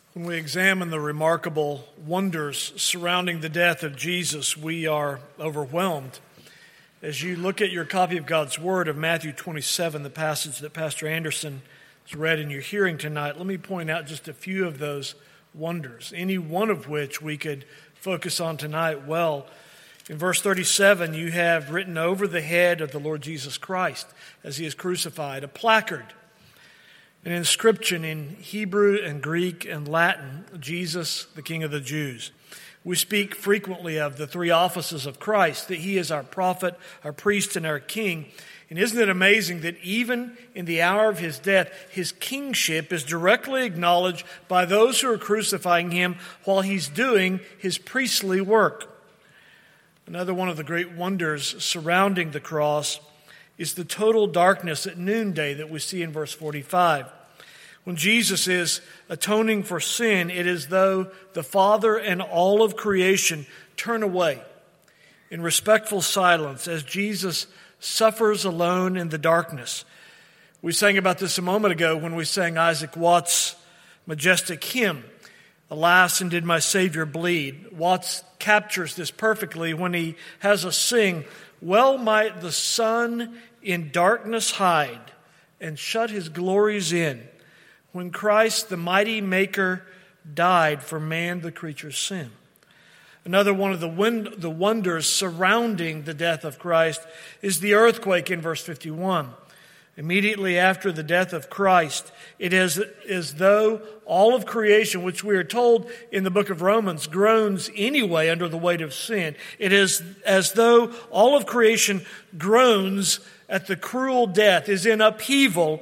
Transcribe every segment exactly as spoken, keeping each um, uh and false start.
When we examine the remarkable wonders surrounding the death of Jesus, we are overwhelmed. As you look at your copy of God's Word of Matthew twenty-seven, the passage that Pastor Anderson has read in your hearing tonight, let me point out just a few of those wonders, any one of which we could focus on tonight. Well, in verse thirty-seven, you have written over the head of the Lord Jesus Christ as he is crucified, a placard, an inscription in Hebrew and Greek and Latin, Jesus, the King of the Jews. We speak frequently of the three offices of Christ, that he is our prophet, our priest, and our king. And isn't it amazing that even in the hour of his death, his kingship is directly acknowledged by those who are crucifying him while he's doing his priestly work? Another one of the great wonders surrounding the cross is the total darkness at noonday that we see in verse forty-five. When Jesus is atoning for sin, it is as though the Father and all of creation turn away in respectful silence as Jesus suffers alone in the darkness. We sang about this a moment ago when we sang Isaac Watts' majestic hymn, "Alas, and did my Savior bleed." Watts captures this perfectly when he has us sing, "Well might the sun in darkness hide and shut his glories in, when Christ, the mighty Maker, died for man, the creature's sin." Another one of the, wind, the wonders surrounding the death of Christ is the earthquake in verse fifty-one. Immediately after the death of Christ, it is as though all of creation, which we are told in the book of Romans, groans anyway under the weight of sin. It is as though all of creation groans at the cruel death, is in upheaval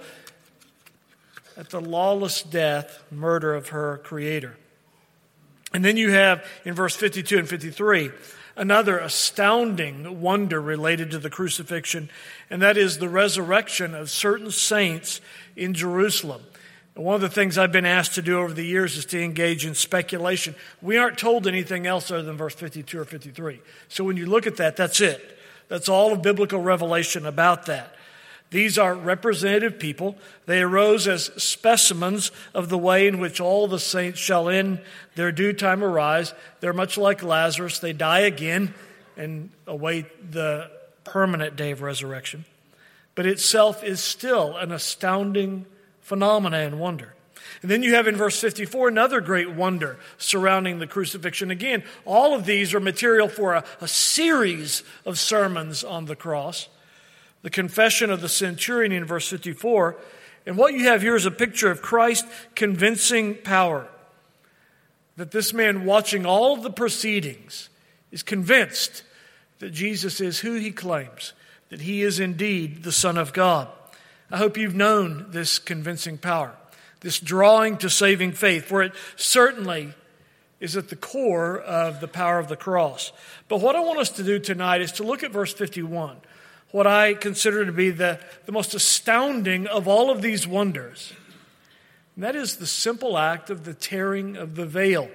at the lawless death, murder of her Creator. And then you have in verse fifty-two and fifty-three another astounding wonder related to the crucifixion, and that is the resurrection of certain saints in Jerusalem. And one of the things I've been asked to do over the years is to engage in speculation. We aren't told anything else other than verse fifty-two or fifty-three. So when you look at that, that's it. That's all of biblical revelation about that. These are representative people. They arose as specimens of the way in which all the saints shall in their due time arise. They're much like Lazarus. They die again and await the permanent day of resurrection. But itself is still an astounding phenomena and wonder. And then you have in verse fifty-four another great wonder surrounding the crucifixion. Again, all of these are material for a, a series of sermons on the cross. The confession of the centurion in verse fifty-four. And what you have here is a picture of Christ's convincing power. That this man, watching all of the proceedings, is convinced that Jesus is who he claims, that he is indeed the Son of God. I hope you've known this convincing power, this drawing to saving faith, for it certainly is at the core of the power of the cross. But what I want us to do tonight is to look at verse fifty-one. What I consider to be the, the most astounding of all of these wonders. And that is the simple act of the tearing of the veil.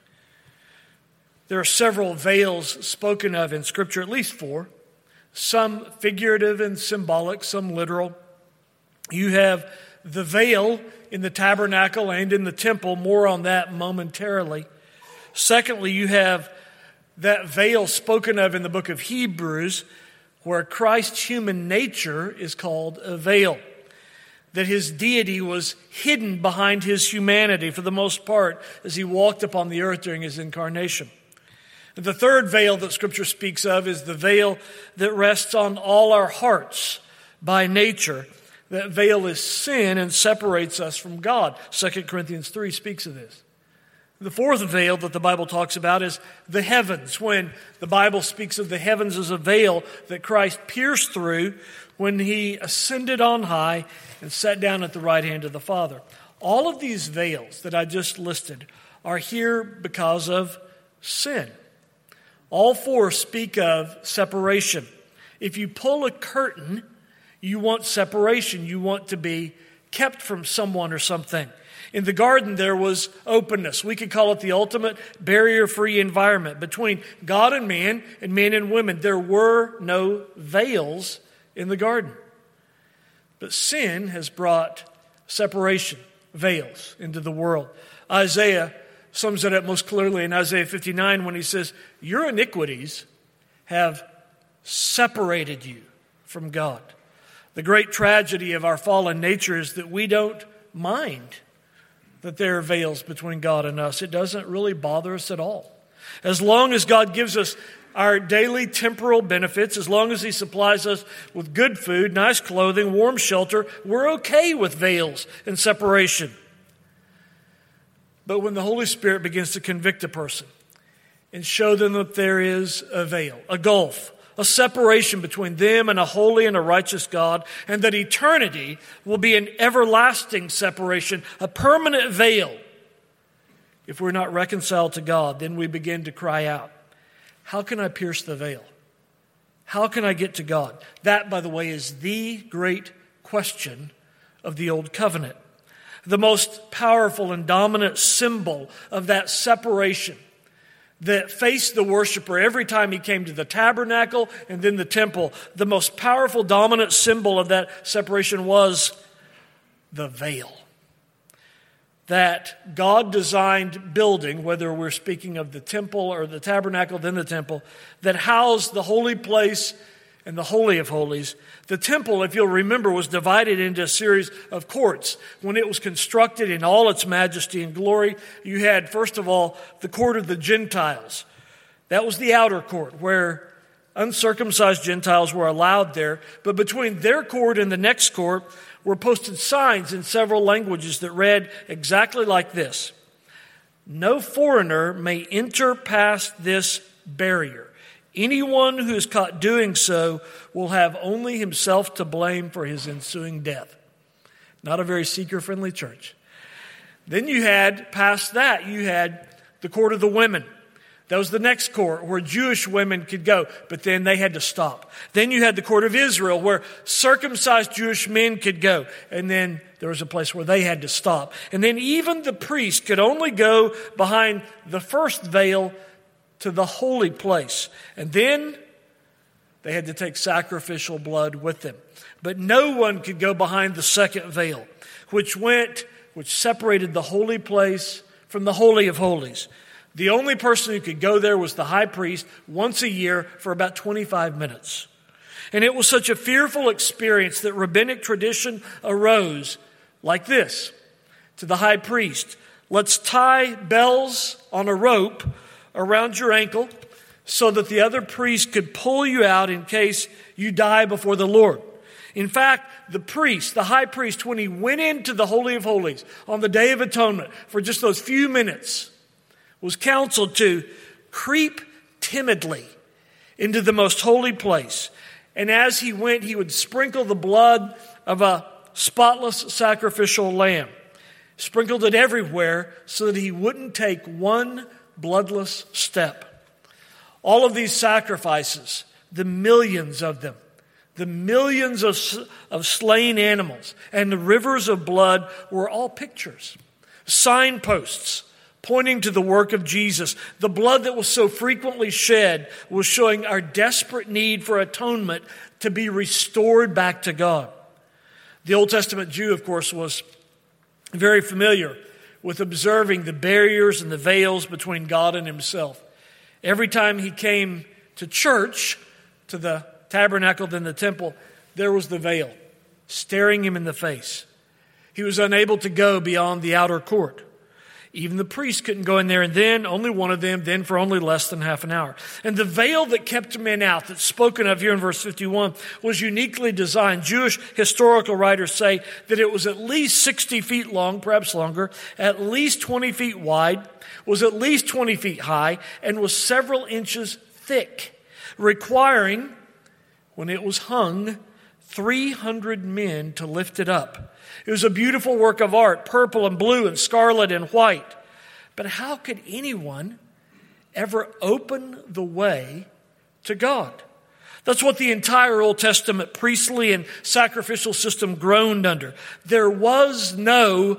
There are several veils spoken of in Scripture, at least four. Some figurative and symbolic, some literal. You have the veil in the tabernacle and in the temple. More on that momentarily. Secondly, you have that veil spoken of in the book of Hebrews, where Christ's human nature is called a veil. That his deity was hidden behind his humanity for the most part as he walked upon the earth during his incarnation. And the third veil that Scripture speaks of is the veil that rests on all our hearts by nature. That veil is sin and separates us from God. Second Corinthians three speaks of this. The fourth veil that the Bible talks about is the heavens, when the Bible speaks of the heavens as a veil that Christ pierced through when he ascended on high and sat down at the right hand of the Father. All of these veils that I just listed are here because of sin. All four speak of separation. If you pull a curtain, you want separation. You want to be kept from someone or something. In the garden, there was openness. We could call it the ultimate barrier-free environment between God and man and men and women. There were no veils in the garden. But sin has brought separation. veils into the world. Isaiah sums it up most clearly in Isaiah fifty-nine when he says, your iniquities have separated you from God. The great tragedy of our fallen nature is that we don't mind that there are veils between God and us. It doesn't really bother us at all. As long as God gives us our daily temporal benefits, as long as He supplies us with good food, nice clothing, warm shelter, we're okay with veils and separation. But when the Holy Spirit begins to convict a person and show them that there is a veil, a gulf, a separation between them and a holy and a righteous God, and that eternity will be an everlasting separation, a permanent veil, if we're not reconciled to God, then we begin to cry out, how can I pierce the veil? How can I get to God? That, by the way, is the great question of the Old Covenant. The most powerful and dominant symbol of that separation that faced the worshiper every time he came to the tabernacle and then the temple. The most powerful, dominant symbol of that separation was the veil. That God-designed building, whether we're speaking of the temple or the tabernacle, then the temple, that housed the holy place and the Holy of Holies. The temple, if you'll remember, was divided into a series of courts. When it was constructed in all its majesty and glory, you had, first of all, the court of the Gentiles. That was the outer court, where uncircumcised Gentiles were allowed there. But between their court and the next court were posted signs in several languages that read exactly like this: no foreigner may enter past this barrier. Anyone who is caught doing so will have only himself to blame for his ensuing death. Not a very seeker-friendly church. Then you had, past that, you had the court of the women. That was the next court where Jewish women could go, but then they had to stop. Then you had the court of Israel where circumcised Jewish men could go, and then there was a place where they had to stop. And then even the priest could only go behind the first veil to the holy place. And then they had to take sacrificial blood with them. But no one could go behind the second veil, which went, which separated the holy place from the Holy of Holies. The only person who could go there was the high priest once a year for about twenty-five minutes. And it was such a fearful experience that rabbinic tradition arose like this to the high priest: let's tie bells on a rope around your ankle so that the other priest could pull you out in case you die before the Lord. In fact, the priest, the high priest, when he went into the Holy of Holies on the Day of Atonement for just those few minutes, was counseled to creep timidly into the most holy place. And as he went, he would sprinkle the blood of a spotless sacrificial lamb, sprinkled it everywhere so that he wouldn't take one bloodless step. All of these sacrifices, the millions of them, the millions of, of slain animals, and the rivers of blood were all pictures, signposts pointing to the work of Jesus. The blood that was so frequently shed was showing our desperate need for atonement to be restored back to God. The Old Testament Jew, of course, was very familiar with observing the barriers and the veils between God and himself. Every time he came to church, to the tabernacle, then the temple, there was the veil staring him in the face. He was unable to go beyond the outer court. Even the priests couldn't go in there, and then only one of them, then for only less than half an hour. And the veil that kept men out, that's spoken of here in verse fifty-one, was uniquely designed. Jewish historical writers say that it was at least sixty feet long, perhaps longer, at least twenty feet wide, was at least twenty feet high, and was several inches thick, requiring, when it was hung, three hundred men to lift it up. It was a beautiful work of art, purple and blue and scarlet and white. But how could anyone ever open the way to God? That's what the entire Old Testament priestly and sacrificial system groaned under. There was no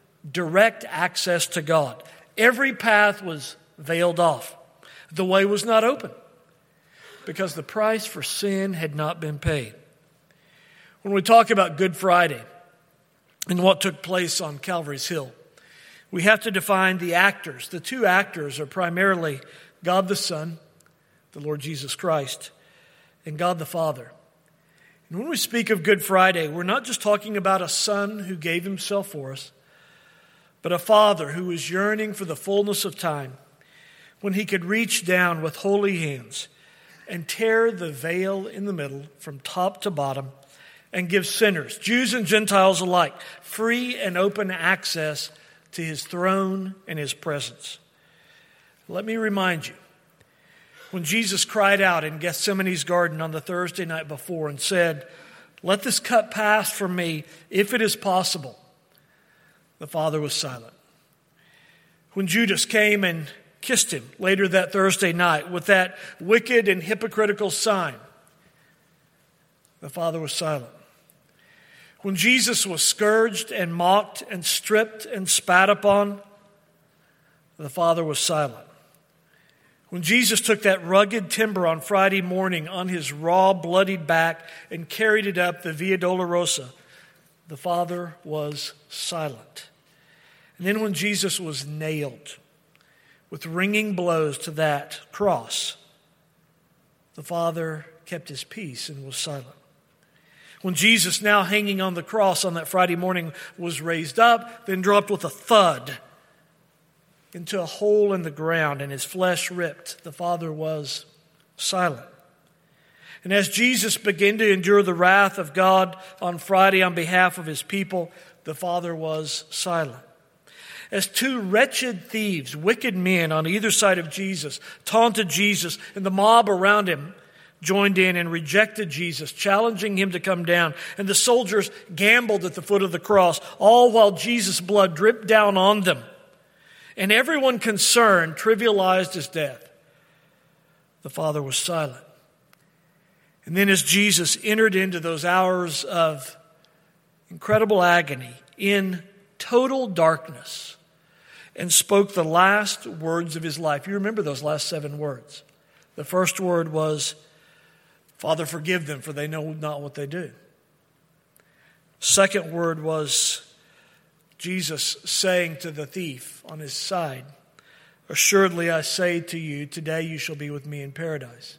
direct access to God. Every path was veiled off. The way was not open because the price for sin had not been paid. When we talk about Good Friday, in what took place on Calvary's Hill. We have to define the actors. The two actors are primarily God the Son, the Lord Jesus Christ, and God the Father. And when we speak of Good Friday, we're not just talking about a Son who gave himself for us, but a Father who was yearning for the fullness of time when he could reach down with holy hands and tear the veil in the middle from top to bottom and give sinners, Jews and Gentiles alike, free and open access to his throne and his presence. Let me remind you, when Jesus cried out in Gethsemane's garden on the Thursday night before and said, "Let this cup pass from me, if it is possible," the Father was silent. When Judas came and kissed him later that Thursday night with that wicked and hypocritical sign, the Father was silent. When Jesus was scourged and mocked and stripped and spat upon, the Father was silent. When Jesus took that rugged timber on Friday morning on his raw, bloodied back and carried it up the Via Dolorosa, the Father was silent. And then when Jesus was nailed with ringing blows to that cross, the Father kept his peace and was silent. When Jesus, now hanging on the cross on that Friday morning, was raised up, then dropped with a thud into a hole in the ground and his flesh ripped, the Father was silent. And as Jesus began to endure the wrath of God on Friday on behalf of his people, the Father was silent. As two wretched thieves, wicked men on either side of Jesus, taunted Jesus, and the mob around him joined in and rejected Jesus, challenging him to come down. And the soldiers gambled at the foot of the cross, all while Jesus' blood dripped down on them. And everyone concerned trivialized his death. The Father was silent. And then as Jesus entered into those hours of incredible agony in total darkness and spoke the last words of his life. You remember those last seven words. The first word was, "Father, forgive them, for they know not what they do." Second word was Jesus saying to the thief on his side, "Assuredly I say to you, today you shall be with me in paradise."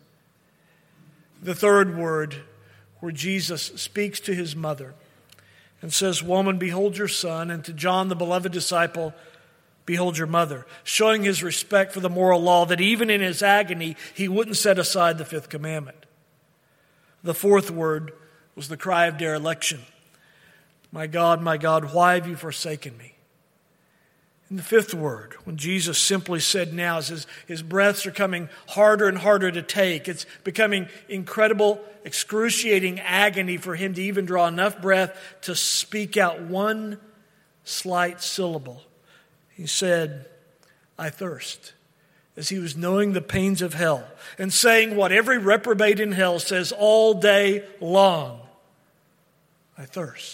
The third word, where Jesus speaks to his mother and says, "Woman, behold your son," and to John, the beloved disciple, "Behold your mother," showing his respect for the moral law that even in his agony, he wouldn't set aside the fifth commandment. The fourth word was the cry of dereliction. "My God, my God, why have you forsaken me?" And the fifth word, when Jesus simply said now, as his, his breaths are coming harder and harder to take, it's becoming incredible, excruciating agony for him to even draw enough breath to speak out one slight syllable. He said, "I thirst," as he was knowing the pains of hell and saying what every reprobate in hell says all day long, "I thirst."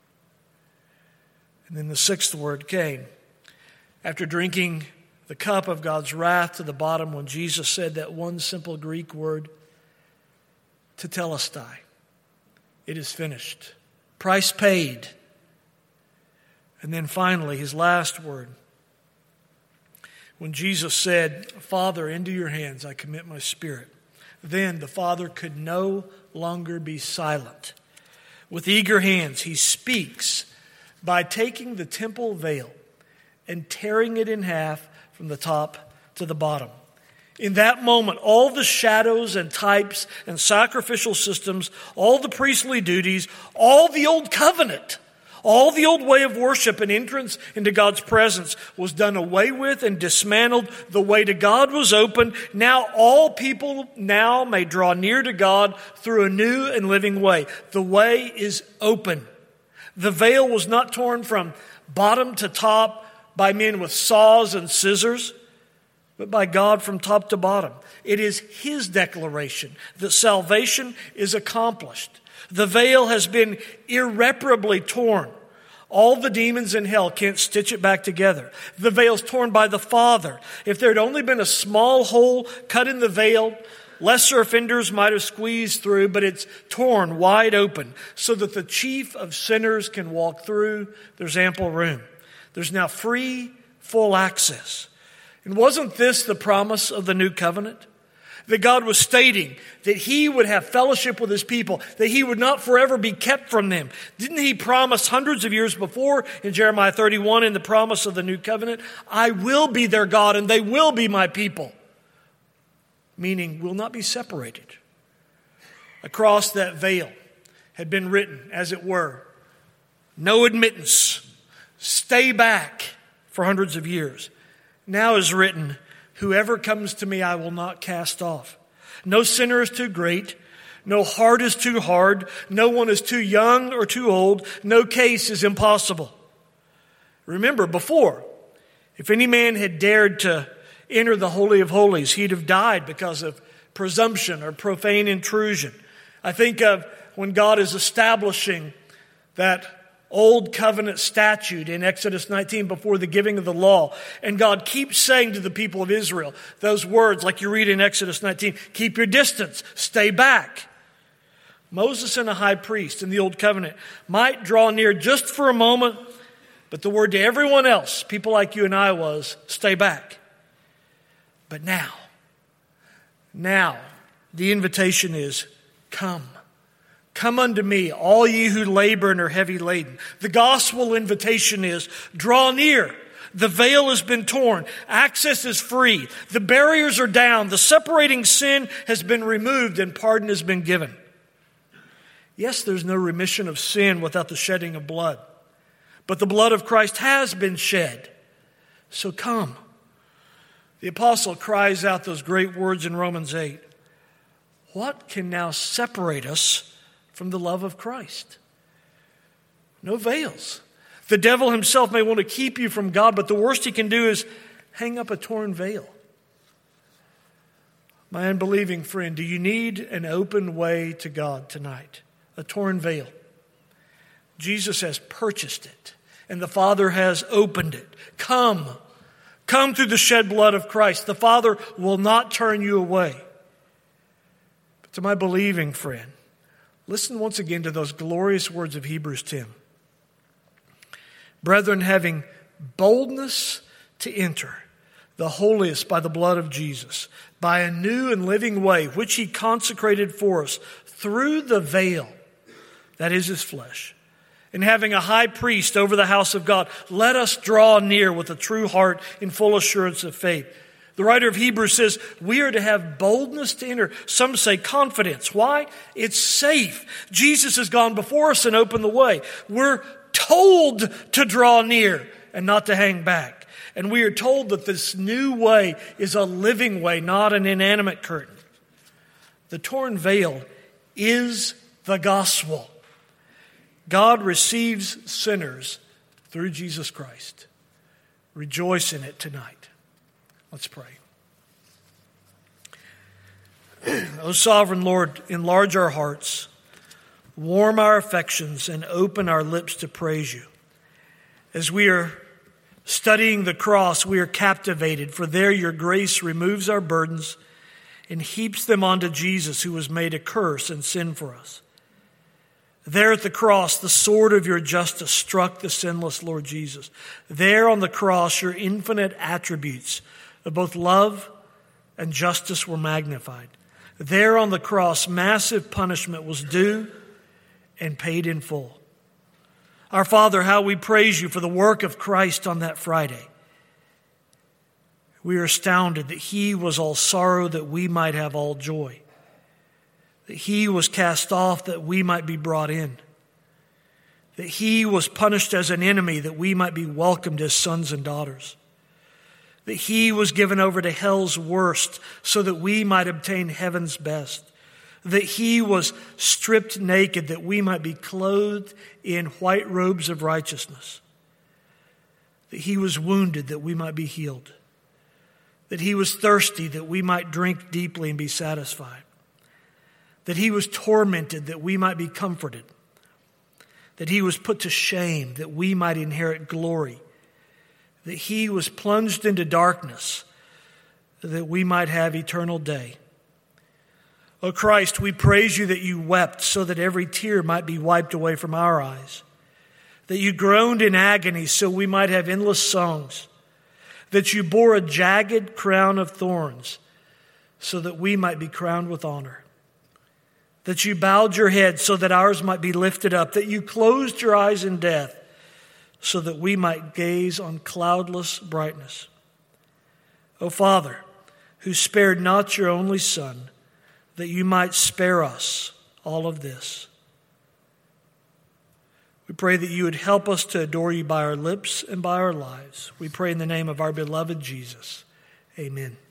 And then the sixth word came. After drinking the cup of God's wrath to the bottom, when Jesus said that one simple Greek word, tetelestai, "It is finished." Price paid. And then finally, his last word, when Jesus said, "Father, into your hands I commit my spirit," then the Father could no longer be silent. With eager hands, he speaks by taking the temple veil and tearing it in half from the top to the bottom. In that moment, all the shadows and types and sacrificial systems, all the priestly duties, all the old covenant, all the old way of worship and entrance into God's presence was done away with and dismantled. The way to God was opened. Now all people now may draw near to God through a new and living way. The way is open. The veil was not torn from bottom to top by men with saws and scissors, but by God from top to bottom. It is his declaration that salvation is accomplished. The veil has been irreparably torn. All the demons in hell can't stitch it back together. The veil's torn by the Father. If there had only been a small hole cut in the veil Lesser offenders might have squeezed through, but it's torn wide open so that the chief of sinners can walk through. There's ample room. There's now free, full access. And wasn't this the promise of the new covenant? That God was stating that He would have fellowship with His people, that He would not forever be kept from them. Didn't He promise hundreds of years before in Jeremiah thirty-one in the promise of the new covenant, I will be their God and they will be my people. Meaning will not be separated. Across that veil had been written, as it were, no admittance, stay back for hundreds of years. Now is written, whoever comes to me, I will not cast off. No sinner is too great. No heart is too hard. No one is too young or too old. No case is impossible. Remember, before, if any man had dared to enter the Holy of Holies, he'd have died because of presumption or profane intrusion. I think of when God is establishing that Old covenant statute in Exodus nineteen before the giving of the law. And God keeps saying to the people of Israel those words like you read in Exodus nineteen, keep your distance, stay back. Moses and a high priest in the Old Covenant might draw near just for a moment, but the word to everyone else, people like you and I, was stay back. But now, now the invitation is come. Come unto me, all ye who labor and are heavy laden. The gospel invitation is, draw near. The veil has been torn. Access is free. The barriers are down. The separating sin has been removed and pardon has been given. Yes, there's no remission of sin without the shedding of blood. But the blood of Christ has been shed. So come. The apostle cries out those great words in Romans eight. What can now separate us from the love of Christ? No veils. The devil himself may want to keep you from God, but the worst he can do is hang up a torn veil. My unbelieving friend, do you need an open way to God tonight? A torn veil. Jesus has purchased it, and the Father has opened it. Come. Come through the shed blood of Christ. The Father will not turn you away. But to my believing friend, listen once again to those glorious words of Hebrews ten. Brethren, having boldness to enter the holiest by the blood of Jesus, by a new and living way, which He consecrated for us through the veil, that is His flesh, and having a high priest over the house of God, let us draw near with a true heart in full assurance of faith. The writer of Hebrews says we are to have boldness to enter. Some say confidence. Why? It's safe. Jesus has gone before us and opened the way. We're told to draw near and not to hang back. And we are told that this new way is a living way, not an inanimate curtain. The torn veil is the gospel. God receives sinners through Jesus Christ. Rejoice in it tonight. Let's pray. O sovereign Lord, enlarge our hearts, warm our affections, and open our lips to praise you. As we are studying the cross, we are captivated, for there your grace removes our burdens and heaps them onto Jesus, who was made a curse and sin for us. There at the cross, the sword of your justice struck the sinless Lord Jesus. There on the cross, your infinite attributes of both love and justice were magnified. There on the cross, massive punishment was due and paid in full. Our Father, how we praise you for the work of Christ on that Friday. We are astounded that He was all sorrow that we might have all joy. That He was cast off that we might be brought in. That He was punished as an enemy that we might be welcomed as sons and daughters. That He was given over to hell's worst so that we might obtain heaven's best. That He was stripped naked that we might be clothed in white robes of righteousness. That He was wounded that we might be healed. That He was thirsty that we might drink deeply and be satisfied. That He was tormented that we might be comforted. That He was put to shame that we might inherit glory. That He was plunged into darkness that we might have eternal day. O Christ, we praise you that you wept so that every tear might be wiped away from our eyes, that you groaned in agony so we might have endless songs, that you bore a jagged crown of thorns so that we might be crowned with honor, that you bowed your head so that ours might be lifted up, that you closed your eyes in death so that we might gaze on cloudless brightness. O Father, who spared not your only Son, that you might spare us all of this. We pray that you would help us to adore you by our lips and by our lives. We pray in the name of our beloved Jesus. Amen.